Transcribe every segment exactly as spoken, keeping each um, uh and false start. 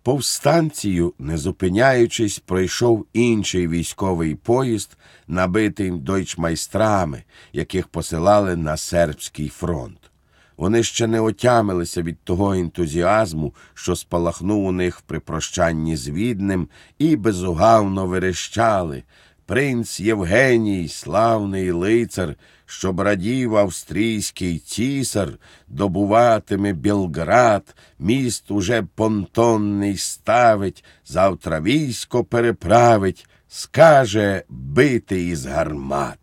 Повстанцію, не зупиняючись, пройшов інший військовий поїзд, набитий дойчмайстрами, яких посилали на сербський фронт. Вони ще не отямилися від того ентузіазму, що спалахнув у них при прощанні з Віднем, і безугавно верещали: «Принц Євгеній, славний лицар, щоб радів австрійський цісар, добуватиме Білград, міст уже понтонний ставить, завтра військо переправить, скаже бити із гармат».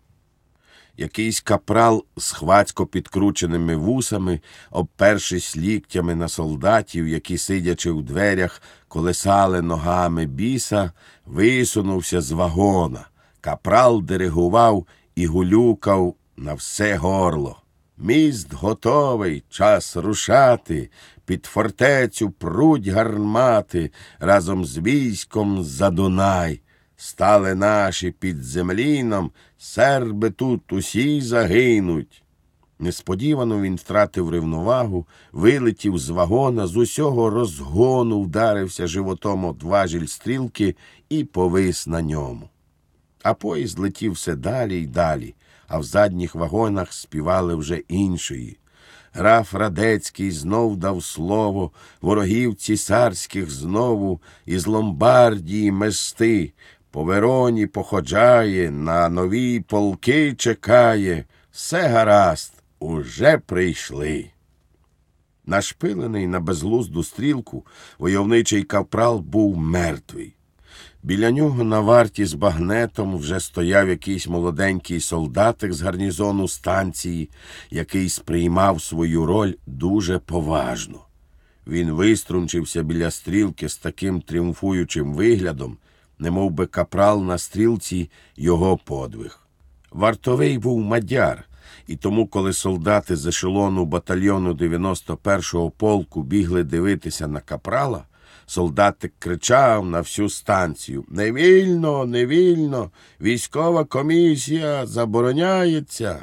Якийсь капрал з хвацько підкрученими вусами, обпершись ліктями на солдатів, які, сидячи в дверях, колесали ногами біса, висунувся з вагона. Капрал диригував і гулюкав на все горло: «Міст готовий, час рушати, під фортецю пруть гармати, разом з військом за Дунай. Стали наші під земліном, серби тут усі загинуть». Несподівано він втратив рівновагу, вилетів з вагона, з усього розгону вдарився животом об важіль стрілки і повис на ньому. А поїзд летів все далі й далі, а в задніх вагонах співали вже іншої. Граф Радецький знов дав слово, ворогів цісарських знову із Ломбардії мести. По Вероні походжає, на нові полки чекає. Все гаразд, уже прийшли. Нашпилений на безглузду стрілку, войовничий капрал був мертвий. Біля нього на варті з багнетом вже стояв якийсь молоденький солдатик з гарнізону станції, який сприймав свою роль дуже поважно. Він виструнчився біля стрілки з таким тріумфуючим виглядом, немов би капрал на стрілці його подвиг. Вартовий був мадяр, і тому, коли солдати з ешелону батальйону дев'яносто першого полку бігли дивитися на капрала, солдатик кричав на всю станцію: «Не вільно, не вільно, військова комісія забороняється».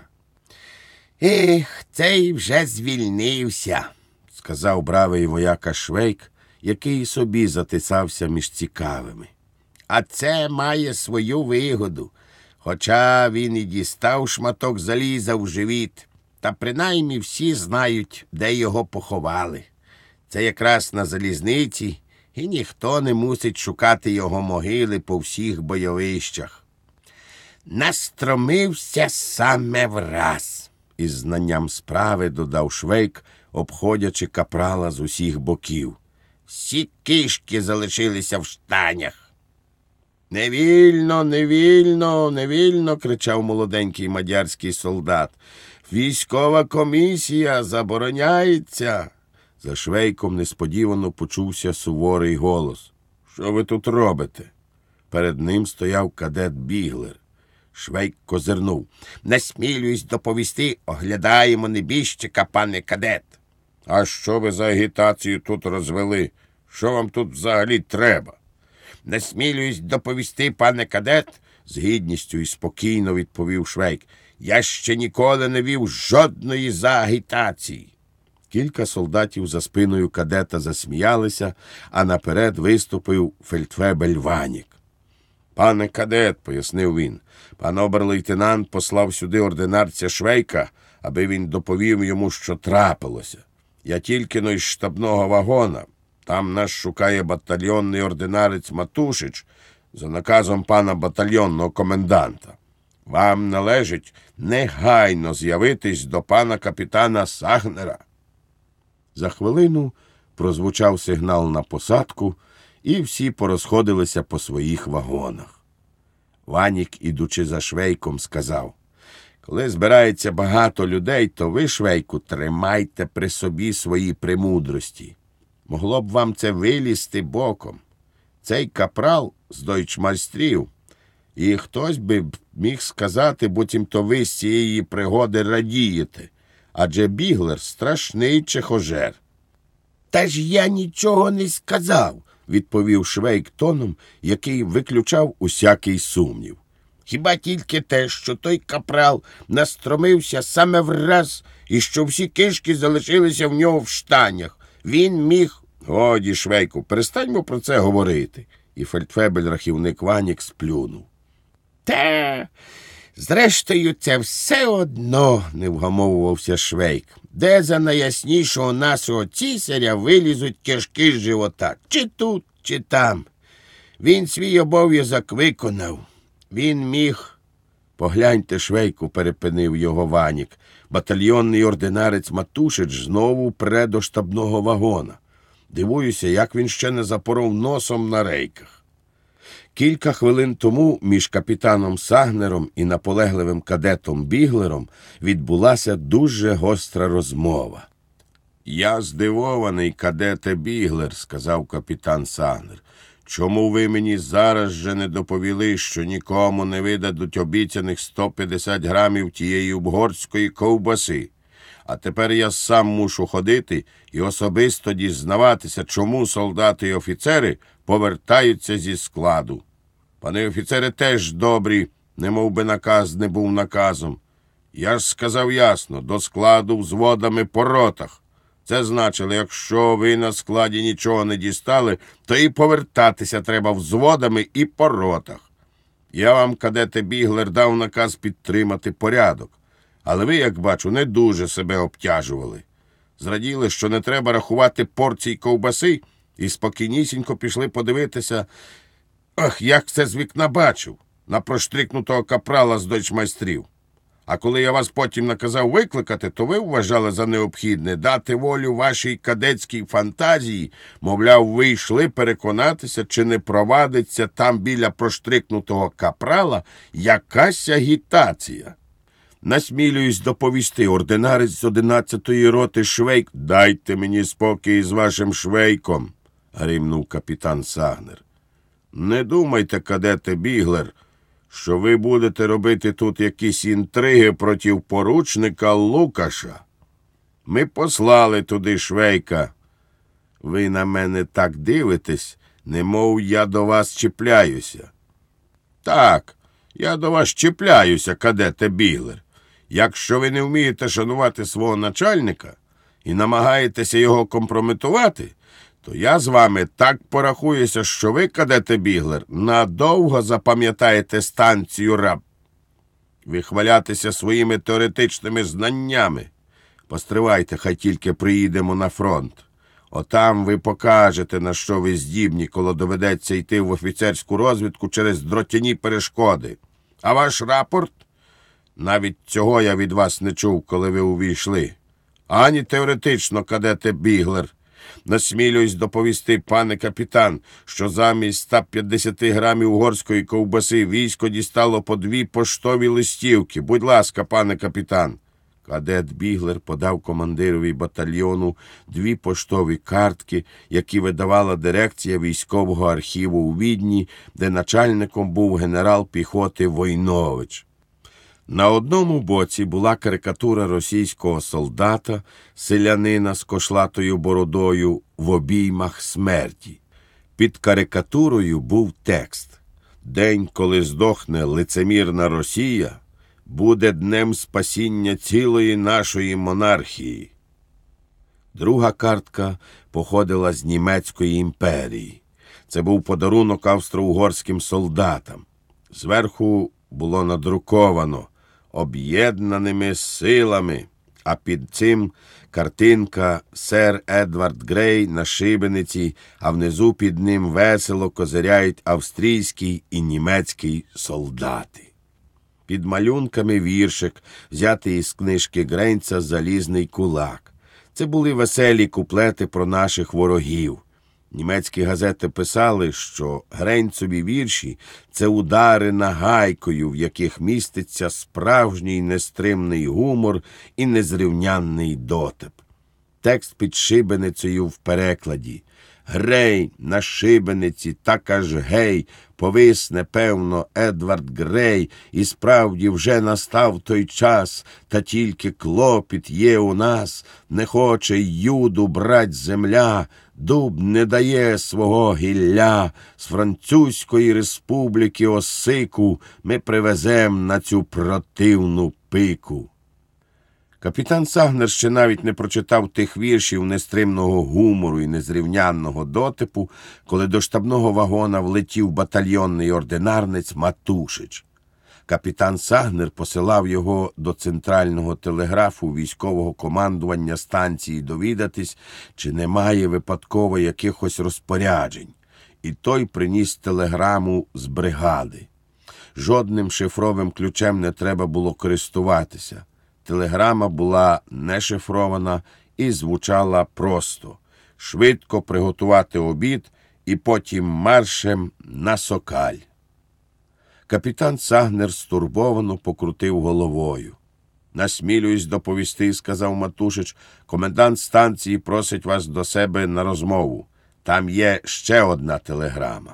«Ех, цей вже звільнився», – сказав бравий вояка Швейк, який собі затисався між цікавими. «А це має свою вигоду. Хоча він і дістав шматок заліза в живіт, та принаймні всі знають, де його поховали. Це якраз на залізниці, і ніхто не мусить шукати його могили по всіх бойовищах». «Настромився саме враз», – із знанням справи додав Швейк, обходячи капрала з усіх боків. «Всі кишки залишилися в штанях». «Не вільно, не вільно, не вільно», – кричав молоденький мадярський солдат. «Військова комісія забороняється». За Швейком несподівано почувся суворий голос. «Що ви тут робите?» Перед ним стояв кадет Біглер. Швейк козирнув. «Насмілююсь доповісти, оглядаємо небіжчика, пане кадет». «А що ви за агітацію тут розвели? Що вам тут взагалі треба?» «Насмілююсь доповісти, пане кадет», – з гідністю і спокійно відповів Швейк. «Я ще ніколи не вів жодної заагітації». Кілька солдатів за спиною кадета засміялися, а наперед виступив фельдфебель Ванік. «Пане кадет», – пояснив він, – «пан обер-лейтенант послав сюди ординарця Швейка, аби він доповів йому, що трапилося. Я тільки-но із штабного вагона. Там нас шукає батальйонний ординарець Матушич за наказом пана батальйонного коменданта. Вам належить негайно з'явитись до пана капітана Сагнера». За хвилину прозвучав сигнал на посадку, і всі порозходилися по своїх вагонах. Ванік, ідучи за Швейком, сказав: «Коли збирається багато людей, то ви, Швейку, тримайте при собі свої премудрості. Могло б вам це вилізти боком. Цей капрал з дойчмайстрів, і хтось би міг сказати, буцімто ви з цієї пригоди радієте, адже Біглер страшний чехожер». «Та ж я нічого не сказав», – відповів Швейк тоном, який виключав усякий сумнів. «Хіба тільки те, що той капрал настромився саме враз, і що всі кишки залишилися в нього в штанях. Він міг Годі, Швейку, перестаньмо про це говорити. І фельдфебель-рахівник Ванік сплюнув. Те, зрештою, це все одно, не вгамовувався Швейк. Де за найяснішого нашого цісаря вилізуть кишки з живота? Чи тут, чи там. Він свій обов'язок виконав. Він міг... Погляньте, Швейку, перепинив його Ванік. Батальйонний ординарець Матушич знову пре до штабного вагона. Дивуюся, як він ще не запоров носом на рейках. Кілька хвилин тому між капітаном Сагнером і наполегливим кадетом Біглером відбулася дуже гостра розмова. «Я здивований, кадете Біглер», – сказав капітан Сагнер. «Чому ви мені зараз же не доповіли, що нікому не видадуть обіцяних сто п'ятдесят грамів тієї угорської ковбаси? А тепер я сам мушу ходити і особисто дізнаватися, чому солдати і офіцери повертаються зі складу. Пани офіцери теж добрі, немов би наказ не був наказом. Я ж сказав ясно, до складу взводами по ротах. Це значило, якщо ви на складі нічого не дістали, то і повертатися треба взводами і по ротах. Я вам, кадете Біглер, дав наказ підтримати порядок. Але ви, як бачу, не дуже себе обтяжували. Зраділи, що не треба рахувати порцій ковбаси, і спокійнісінько пішли подивитися, ах, як це з вікна бачив, на проштрикнутого капрала з дойчмайстрів. А коли я вас потім наказав викликати, то ви вважали за необхідне дати волю вашій кадетській фантазії, мовляв, ви йшли переконатися, чи не провадиться там біля проштрикнутого капрала якась агітація. Насмілююсь доповісти, ординарець з одинадцятої роти Швейк. «Дайте мені спокій з вашим Швейком», – гримнув капітан Сагнер. «Не думайте, кадете Біглер, що ви будете робити тут якісь інтриги проти поручника Лукаша. Ми послали туди Швейка. Ви на мене так дивитесь, немов я до вас чіпляюся». «Так, я до вас чіпляюся, кадете Біглер. Якщо ви не вмієте шанувати свого начальника і намагаєтеся його компрометувати, то я з вами так порахуюся, що ви, кадете Біглер, надовго запам'ятаєте станцію раб. Вихвалятися своїми теоретичними знаннями. Постривайте, хай тільки приїдемо на фронт. Отам ви покажете, на що ви здібні, коли доведеться йти в офіцерську розвідку через дротяні перешкоди. А ваш рапорт? Навіть цього я від вас не чув, коли ви увійшли. Ані теоретично, кадете Біглер. Насмілююсь доповісти, пане капітан, що замість ста п'ятдесят грамів угорської ковбаси військо дістало по дві поштові листівки. Будь ласка, пане капітан». Кадет Біглер подав командирові батальйону дві поштові картки, які видавала дирекція військового архіву у Відні, де начальником був генерал піхоти Войнович. На одному боці була карикатура російського солдата, селянина з кошлатою бородою в обіймах смерті. Під карикатурою був текст: «День, коли здохне лицемірна Росія, буде днем спасіння цілої нашої монархії». Друга картка походила з Німецької імперії. Це був подарунок австро-угорським солдатам. Зверху було надруковано «Об'єднаними силами», а під цим картинка сер Едвард Грей на шибениці, а внизу під ним весело козиряють австрійський і німецький солдати. Під малюнками віршик, взятий із книжки Грейнца «Залізний кулак». Це були веселі куплети про наших ворогів. Німецькі газети писали, що Грейнцові вірші – це удари нагайкою, в яких міститься справжній нестримний гумор і незрівнянний дотип. Текст під шибеницею в перекладі: «Грей на шибениці, так аж гей, повисне, певно, Едвард Грей, і справді вже настав той час, та тільки клопіт є у нас, не хоче юду брать земля, дуб не дає свого гілля, з Французької республіки осику ми привезем на цю противну пику». Капітан Сагнер ще навіть не прочитав тих віршів нестримного гумору і незрівнянного дотипу, коли до штабного вагона влетів батальйонний ординарнець Матушич. Капітан Сагнер посилав його до центрального телеграфу військового командування станції довідатись, чи немає випадково якихось розпоряджень. І той приніс телеграму з бригади. Жодним шифровим ключем не треба було користуватися. Телеграма була не шифрована і звучала просто: швидко приготувати обід і потім маршем на Сокаль. Капітан Сагнер стурбовано покрутив головою. «Насмілююсь доповісти», – сказав Матушич, – «комендант станції просить вас до себе на розмову. Там є ще одна телеграма».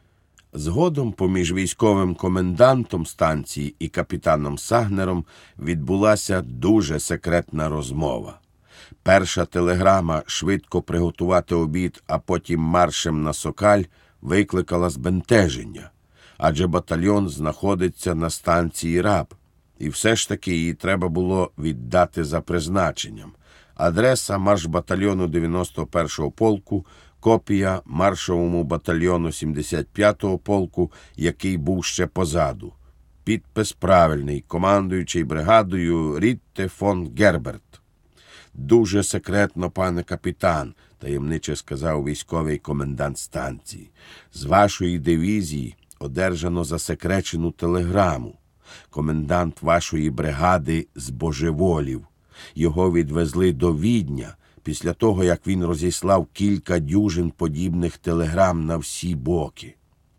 Згодом поміж військовим комендантом станції і капітаном Сагнером відбулася дуже секретна розмова. Перша телеграма «швидко приготувати обід, а потім маршем на Сокаль» викликала збентеження, адже батальйон знаходиться на станції Раб, і все ж таки її треба було віддати за призначенням. Адреса маршбатальйону дев'яносто першого полку, копія маршовому батальйону сімдесят п'ятого полку, який був ще позаду. Підпис правильний, командуючий бригадою Рітте фон Герберт. «Дуже секретно, пане капітан», – таємниче сказав військовий комендант станції. «З вашої дивізії одержано засекречену телеграму. Комендант вашої бригади збожеволів. Його відвезли до Відня після того, як він розіслав кілька дюжин подібних телеграм на всі боки.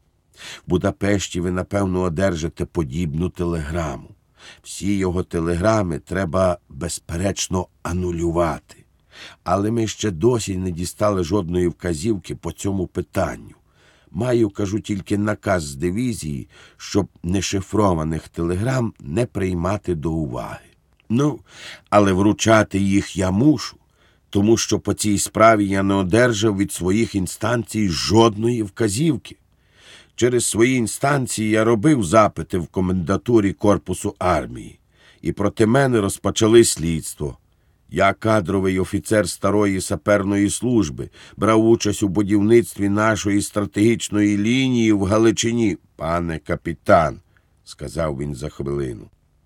В Будапешті ви, напевно, одержите подібну телеграму. Всі його телеграми треба, безперечно, анулювати. Але ми ще досі не дістали жодної вказівки по цьому питанню. Маю, кажу, тільки наказ з дивізії, щоб нешифрованих телеграм не приймати до уваги. Ну, але вручати їх я мушу, тому що по цій справі я не одержав від своїх інстанцій жодної вказівки. Через свої інстанції я робив запити в комендатурі корпусу армії, і проти мене розпочали слідство. Я кадровий офіцер старої саперної служби, брав участь у будівництві нашої стратегічної лінії в Галичині. «Пане капітан», – сказав він за хвилину,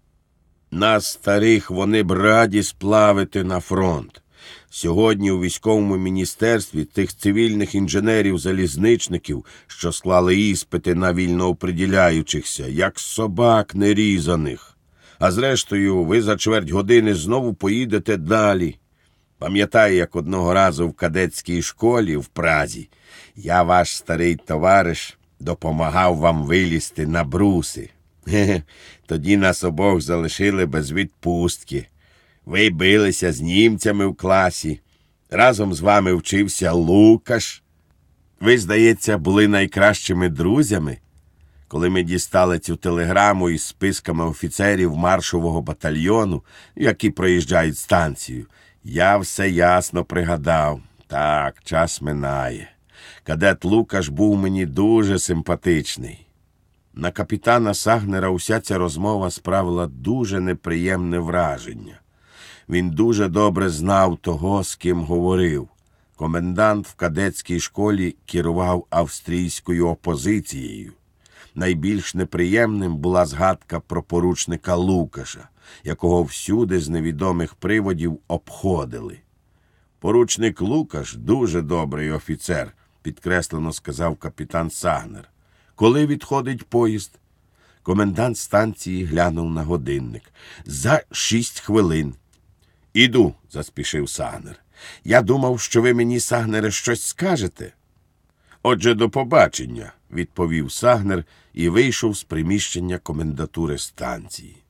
– «нас, старих, вони б раді сплавити на фронт. Сьогодні у військовому міністерстві тих цивільних інженерів-залізничників, що склали іспити на вільнооприділяючихся, як собак нерізаних. А зрештою, ви за чверть години знову поїдете далі. Пам'ятаю, як одного разу в кадетській школі в Празі я, ваш старий товариш, допомагав вам вилізти на бруси. Хе-хе, тоді нас обох залишили без відпустки. Ви билися з німцями в класі. Разом з вами вчився Лукаш. Ви, здається, були найкращими друзями. Коли ми дістали цю телеграму із списками офіцерів маршового батальйону, які проїжджають станцію, я все ясно пригадав. Так, час минає. Кадет Лукаш був мені дуже симпатичний. На капітана Сагнера уся ця розмова справила дуже неприємне враження. Він дуже добре знав того, з ким говорив. Комендант в кадетській школі керував австрійською опозицією. Найбільш неприємним була згадка про поручника Лукаша, якого всюди з невідомих приводів обходили. «Поручник Лукаш – дуже добрий офіцер», – підкреслено сказав капітан Сагнер. «Коли відходить поїзд?» Комендант станції глянув на годинник. «За шість хвилин». «Іду», – заспішив Сагнер. «Я думав, що ви мені, Сагнере, щось скажете». «Отже, до побачення», – відповів Сагнер і вийшов з приміщення комендатури станції.